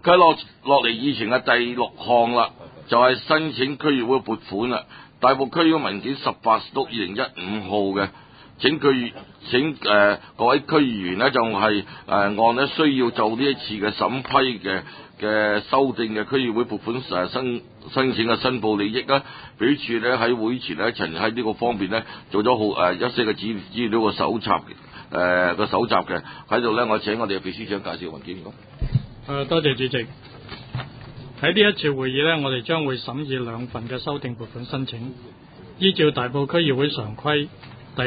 落嚟議程嘅第6項啦，就係、申請區議會撥款啦。大埔區議會文件18/2015號嘅，請各位區議員呢，就係、按呢需要就呢一次嘅審批嘅修訂嘅區議會撥款申請嘅申報利益啦，秘書處呢喺會前呢曾喺呢個方面呢做咗一些嘅資料嘅搜集嘅，喺度呢，我請我哋嘅秘書長介紹文件。 多謝主席。喺呢一次會議呢，我哋將會審議2份嘅修訂撥款申請，依照大埔區議會常規第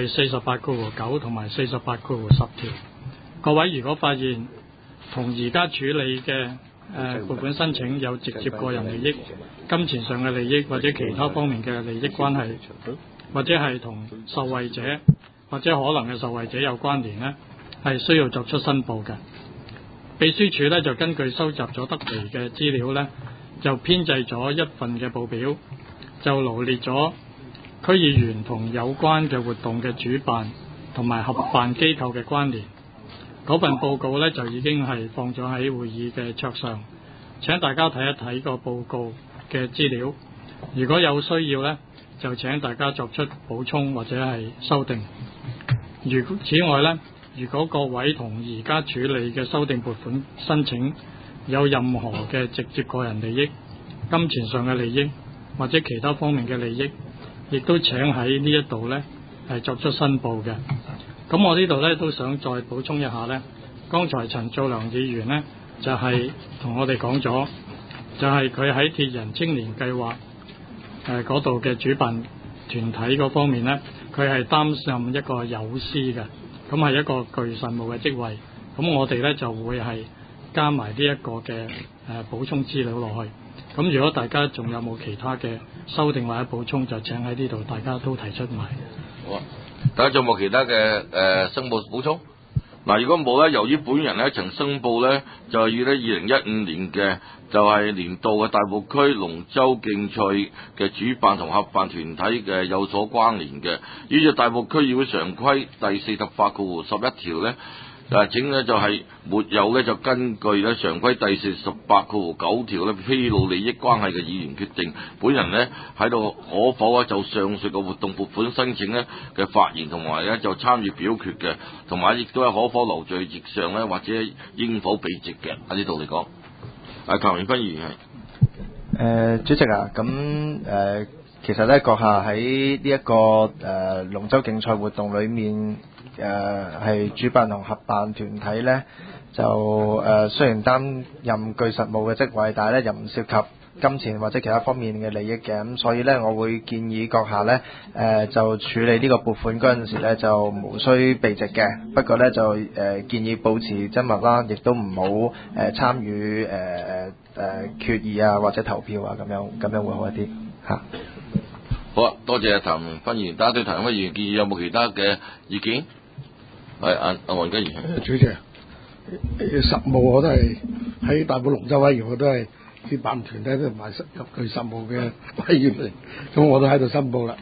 48/9同埋48/10條。各位如果發現同而家處理嘅撥款申請有直接個人利益、金錢上嘅利益或者其他方面嘅利益關係，或者係同受惠者或者可能嘅受惠者有關聯呢，係需要作出申報嘅。秘書處呢就根據收集咗得嚟嘅資料呢，就編製咗一份嘅報表，就羅列咗區議員同有關嘅活動嘅主辦同埋合辦機構嘅關聯。嗰份報告呢就已經係放咗喺會議嘅桌上，請大家睇一睇個報告嘅資料。如果有需要呢，就請大家作出補充或者係修訂。此外呢，如果各位同而家處理嘅修訂撥款申請有任何嘅直接個人利益、金錢上嘅利益或者其他方面嘅利益，亦都請喺呢一度呢係作出申報嘅。咁我呢度呢都想再補充一下呢，剛才陳兆良議員呢就係同我哋講咗，就係佢喺鐵人青年計劃嗰度嘅主辦團體嗰方面呢，佢係擔任一個有司嘅。咁係一個具實務嘅職位，咁我哋呢就會係加埋呢一個嘅補充資料落去。咁如果大家仲有冇其他嘅修訂或者補充，就請喺呢度大家都提出埋。 好啊，大家仲有冇其他嘅申報補充？嗱，如果冇呢，由於本人呢曾申報呢，就係與呢2015年嘅就係年度嘅大埔區龍舟競賽嘅主辦同合辦團體嘅有所關聯嘅，依照大埔區議會常規第48/11條呢，請呢就係沒有呢就根據呢常規第48/9條呢披露利益關係嘅議員決定，本人呢喺度可否啊就上述嘅活動撥款申請呢嘅發言同埋呢就參與表決嘅，同埋亦都係可否留在席上呢，或者應否避席嘅。喺呢度嚟講，譚永芬議員係。 主席啊，咁其實呢，閣下喺呢一個龍舟競賽活動裏面，係主辦同合辦團體呢，就雖然擔任具實務嘅職位，但係呢又唔涉及金錢或者其他方面嘅利益嘅，咁所以呢，我會建議閣下呢，就處理呢個撥款嗰陣時呢，就無需避席嘅，不過呢，就建議保持緘默啦，亦都唔好參與決議啊或者投票啊，咁樣會好一啲嚇。 好啊，多謝譚永芬議員。大家對譚永芬議員建議有冇其他嘅意見？係阿黃根源。 主席，實務我都係喺大埔龍舟委員會都係協辦團體同埋具實務嘅委員嚟，咁我都喺度申報啦。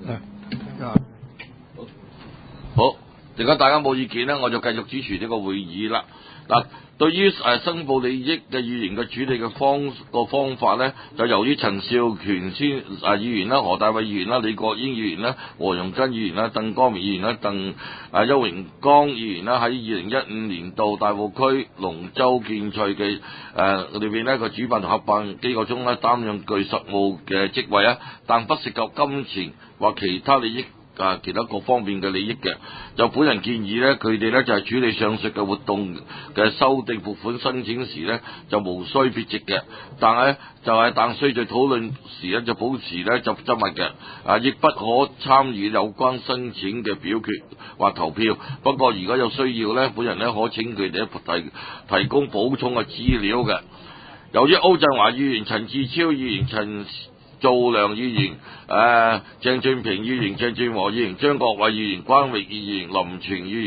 好，如果大家冇意見呢，我就繼續主持呢個會議啦。嗱，對於申報利益嘅議員嘅處理嘅方法呢，就由於陳少權議員啦、何大偉議員啦、李國英議員啦、黃容根議員啦、鄧光明議員啦、邱榮剛議員啦，喺2015年度大埔區龍舟競賽嘅裏邊呢個主辦同合辦機構中呢，擔任具實務嘅職位啊，但不涉及金錢或其他利益。其他各方面嘅利益嘅，就本人建議呢，佢哋呢就係處理上述嘅活動嘅修訂撥款申請時呢，就無需缺席嘅，但係但需在討論時呢，就保持呢就緘默嘅，亦不可參與有關申請嘅表決或投票。不過如果有需要呢，本人呢可請佢哋提供補充嘅資料嘅。由於歐振華議員、陳志超議員、陳兆良議員、鄭俊平議員、鄭俊和議員、張國偉議員、關域議員、林全議員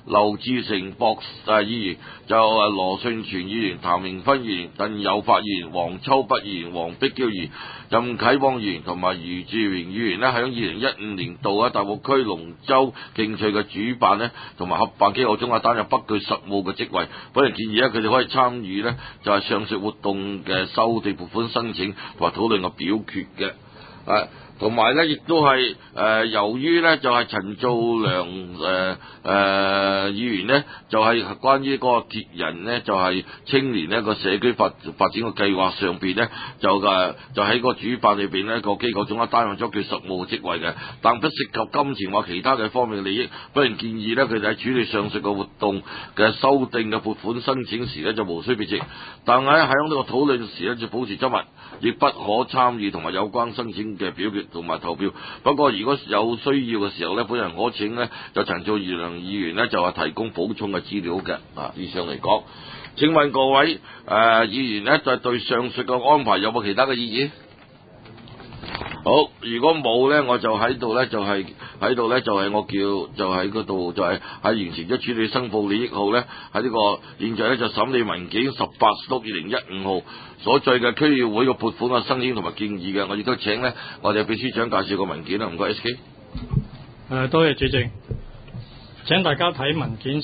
劉志成議員，就羅順全議員、譚明芬議員、鄧友發議員、黃秋北議員、黃碧嬌議員、任啟邦議員同埋余志榮議員呢，喺2015年度大埔區龍舟競賽嘅主辦呢同埋合辦機構中擔任不具實務嘅職位。本人建議呢，佢哋可以參與呢就係上述活動嘅收地撥款申請同埋討論嘅表決嘅。同埋咧，亦都係由於咧就係陳造良議員呢，就係關於嗰個鐵人呢，就係青年呢個社區發展嘅計劃上邊呢，就喺個主辦裏邊呢個機構中擔任咗佢實務職位嘅，但不涉及金錢或其他嘅方面嘅利益。本人建議呢，佢哋喺處理上述嘅活動嘅修訂嘅撥款申請時呢，就無需別席，但係喺呢個討論時呢，就保持緘默，亦不可參與同埋有關申請嘅表決同埋投票。不過如果有需要嘅時候呢，本人可請呢就陳造良議員呢就係提供補充嘅資料嘅。以上嚟講，請問各位議員呢就對上述嘅安排有冇其他嘅意見？好，如果冇呢，我就喺度呢，就係我叫就喺嗰度就係喺完成咗處理申報利益後呢，喺呢個現在呢，就審理文件18/2015號所載嘅區議會嘅撥款嘅申請同埋建議嘅。我亦都請呢我哋秘書長介紹個文件啦，唔該 SK。 多謝主席，請大家睇文件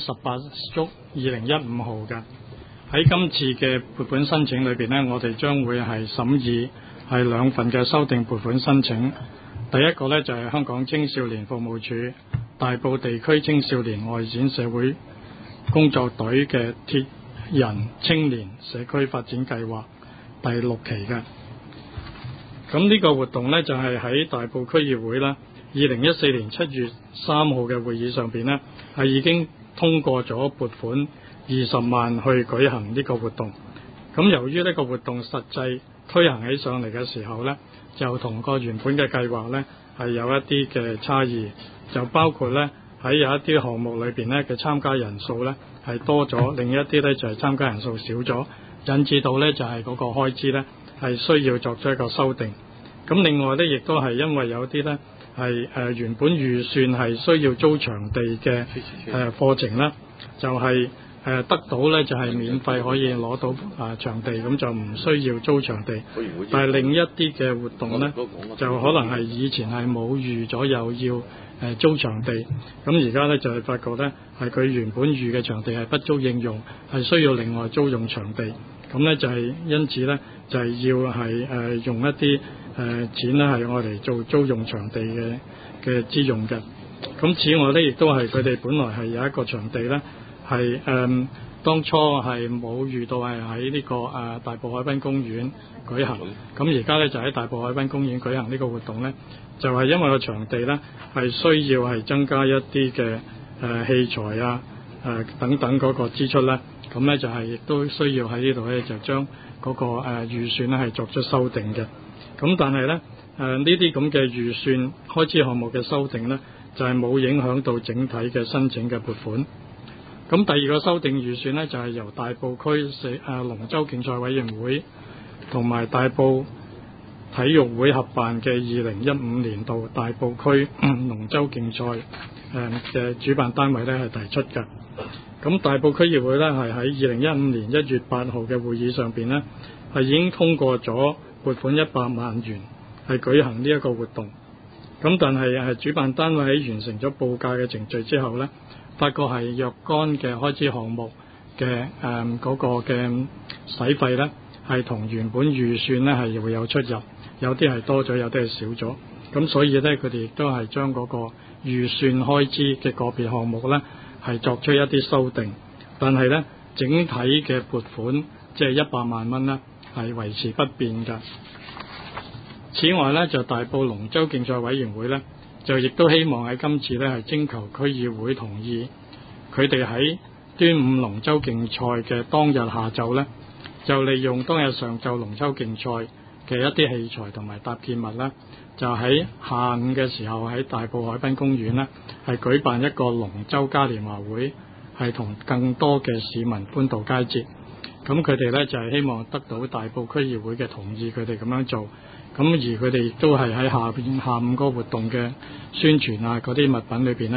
18/2015號嘅。喺今次嘅撥款申請裏邊呢，我哋將會係審議係兩份嘅修訂撥款申請。第一個呢，就係香港青少年服務處大埔地區青少年外展社會工作隊嘅鐵人青年社區發展計劃第6期嘅。咁呢個活動呢，就係喺大埔區議會啦2014年7月3號嘅會議上邊呢，係已經通過咗撥款20萬去舉行呢個活動。咁由於呢個活動實際推行起上嚟嘅時候呢，就同個原本嘅計劃呢係有一啲嘅差異，就包括呢喺有一啲項目裏邊呢嘅參加人數呢係多咗，另一啲呢就係參加人數少咗，引致到呢就係嗰個開支呢係需要作出一個修訂。咁另外呢，亦都係因為有啲呢係原本預算係需要租場地嘅課程啦，就係得到呢就係免費可以攞到場地，咁就唔需要租場地。但係另一啲嘅活動呢，就可能係以前係冇預咗又要租場地，咁而家呢，就係發覺呢係佢原本預嘅場地係不足應用，係需要另外租用場地。咁呢，就係因此呢，就係要係用一啲錢呢係愛嚟做租用場地嘅之用嘅。咁此外呢，亦都係佢哋本來係有一個場地呢，係當初係冇預到係喺呢個大埔海濱公園舉行。咁而家呢，就喺大埔海濱公園舉行呢個活動呢，就係因為個場地呢係需要係增加一啲嘅器材等等嗰個支出呢。咁呢，就係亦都需要喺呢度呢，就將嗰個預算呢係作出修訂嘅。咁但係呢，呢啲咁嘅預算開支項目嘅修訂呢，就係冇影響到整體嘅申請嘅撥款。咁第二個修訂預算呢，就係由大埔區龍舟競賽委員會同埋大埔體育會合辦嘅2015年度大埔區龍舟競賽嘅主辦單位呢係提出嘅。咁大埔區議會呢，係喺2015年1月8號嘅會議上邊呢，係已經通過咗撥款100萬元係舉行呢一個活動。咁但係主辦單位喺完成咗報價嘅程序之後呢，發覺係若干嘅開支項目嘅嗰個嘅使費呢，係同原本預算呢係會有出入，有啲係多咗，有啲係少咗。咁所以呢，佢哋亦都係將嗰個預算開支嘅個別項目呢係作出一啲修訂，但係呢，整體嘅撥款即係100萬蚊呢係維持不變㗎。此外呢，就大埔龍舟競賽委員會呢，就亦都希望喺今次呢係徵求區議會同意，佢哋喺端午龍舟競賽嘅當日下晝呢，就利用當日上晝龍舟競賽嘅一啲器材同埋搭建物呢，就喺下午嘅時候喺大埔海濱公園呢，係舉辦一個龍舟嘉年華會，係同更多嘅市民歡度佳節。咁佢哋呢，就係希望得到大埔區議會嘅同意，佢哋咁樣做。咁而佢哋亦都係喺下午個活動嘅宣傳嗰啲物品裏邊呢，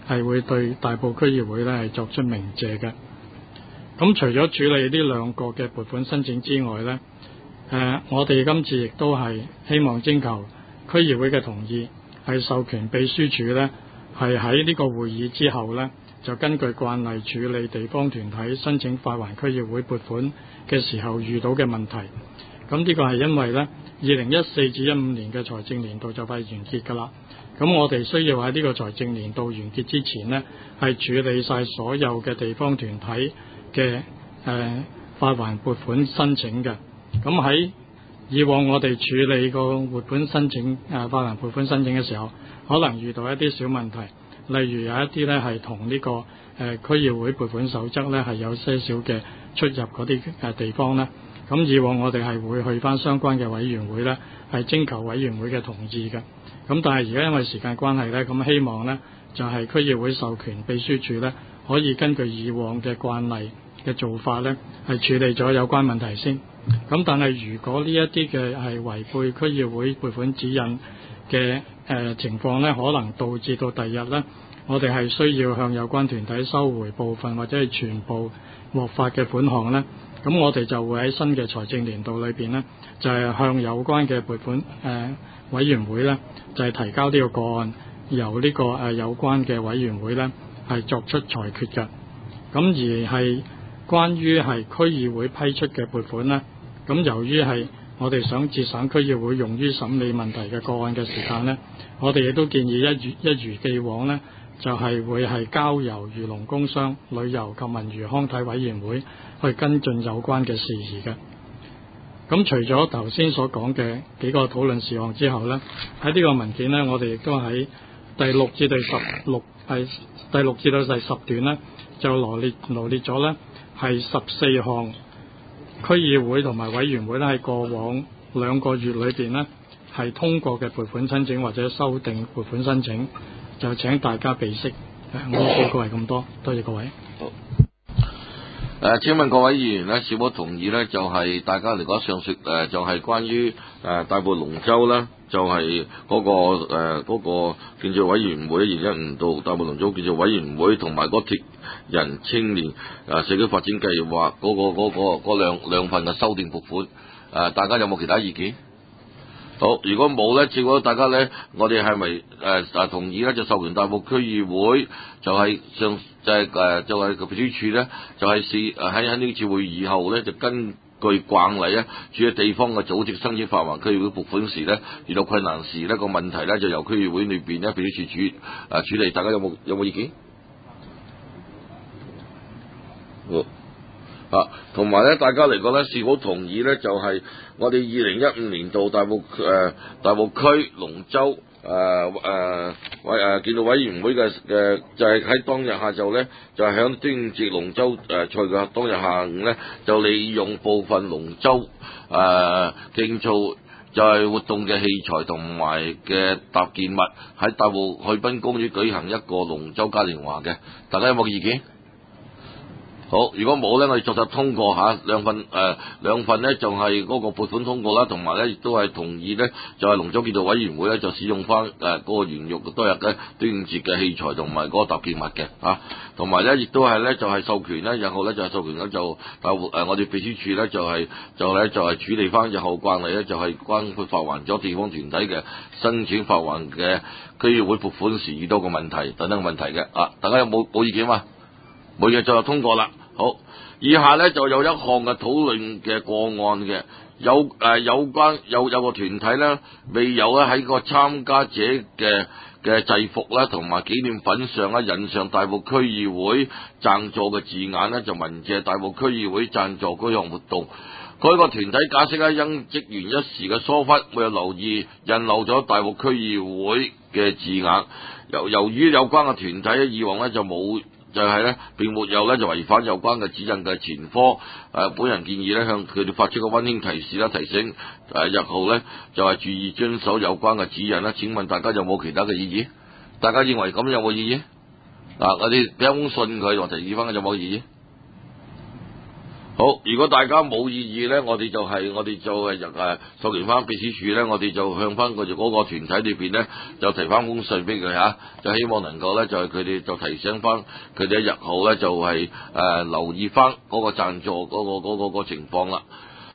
係會對大埔區議會咧係作出鳴謝嘅。咁除咗處理呢兩個嘅撥款申請之外呢，我哋今次亦都係希望徵求區議會嘅同意，係授權秘書處呢係喺呢個會議之後呢，就根據慣例處理地方團體申請發還區議會撥款嘅時候遇到嘅問題。咁呢個係因為呢2014至15年嘅財政年度就快完結㗎啦。咁我哋需要喺呢個財政年度完結之前呢，係處理晒所有嘅地方團體嘅發還撥款申請嘅。咁喺以往我哋處理個撥款申請發還撥款申請嘅時候，可能遇到一啲小問題，例如有一啲呢係同呢個區議會撥款守則呢係有些少嘅出入嗰啲地方呢。咁以往我哋係會去返相關嘅委員會呢，係徵求委員會嘅同意嘅。咁但係而家因為時間關係呢，咁希望呢就係區議會授權秘書處呢，可以根據以往嘅慣例嘅做法呢，係處理咗有關問題先。咁但係如果呢一啲嘅係違背區議會撥款指引嘅情況呢，可能導致到第日呢，我哋係需要向有關團體收回部分或者係全部獲發嘅款項呢。咁我哋就會喺新嘅財政年度裏邊呢，就係向有關嘅撥款委員會呢，就係提交呢個個案，由呢個有關嘅委員會呢係作出裁決嘅。咁而係關於係區議會批出嘅撥款呢，咁由於係我哋想節省區議會用於審理問題嘅個案嘅時間呢，我哋亦都建議一如既往呢，就係會係交由漁農工商、旅遊及文娛康體委員會去跟進有關嘅事宜嘅。咁除咗頭先所講嘅幾個討論事項之後呢，喺呢個文件呢，我哋亦都喺第6至第10段呢，就羅列咗呢係14項區議會同埋委員會呢喺過往2個月裏邊呢係通過嘅撥款申請或者修訂撥款申請，就請大家備悉。我報告係咁多，多謝各位。 好。請問各位議員呢，是否同意呢？就係大家嚟講上述就係關於大埔龍舟啦，就係嗰個建設委員會2015年度大埔龍舟建設委員會同埋嗰鐵人青年社區發展計劃嗰兩份嘅修訂撥款，大家有冇其他意見？好，如果冇咧，結果大家咧，我哋係咪同意咧？就授權大埔區議會就係個秘書處咧，就係喺呢次會議後咧，就根據慣例咧，處理地方嘅組織申請發還區議會撥款時咧，遇到困難時呢個問題咧，就由區議會裏邊咧秘書處處理。大家有冇意見？好。同埋咧，大家嚟講咧，是否同意咧？就係我哋2015年度大埔區龍舟建造委員會嘅就係喺當日下晝咧，就係響端午節龍舟賽嘅當日下午咧，就利用部分龍舟競造就係活動嘅器材同埋嘅搭建物喺大埔海濱公園舉行一個龍舟嘉年華嘅。大家有冇意見？好，如果冇咧，我哋作實通過兩份咧，就係嗰個撥款通過啦，同埋咧亦都係同意咧，就係龍舟建造委員會咧就使用翻嗰個原用當日嘅端午節嘅器材同埋嗰個搭建物嘅同埋咧亦都係咧就係授權咧日後咧就係授權咧就我哋秘書處咧就係處理翻日後慣例咧就係關乎發還咗地方團體嘅申請發還嘅區議會撥款時遇到個問題等等問題嘅大家有冇意見嘛？冇嘢就通過啦。好，以下咧就有一項嘅討論嘅個案嘅，有個團體咧未有咧喺個參加者嘅制服啦同埋紀念品上咧印上大埔區議會贊助嘅字眼咧，就文謝大埔區議會贊助嗰項活動。嗰個團體解釋咧，因職員一時嘅疏忽，沒有留意印漏咗大埔區議會嘅字眼。由於有關嘅團體咧以往咧就冇。就係咧，並沒有咧就違反有關嘅指引嘅前科。本人建議咧向佢哋發出個溫馨提示啦，提醒日後咧就係注意遵守有關嘅指引啦。請問大家有冇其他嘅意見？大家認為咁有冇意見？我哋俾一封信佢，或提議翻有冇意見？ 好，如果大家冇異議咧，我哋就授權翻秘書處咧，我哋就向翻嗰個團體裏邊咧，就提翻封信俾佢嚇，就希望能夠咧就係佢哋就提醒翻佢哋日後咧就係、留意翻嗰個贊助嗰個情況啦。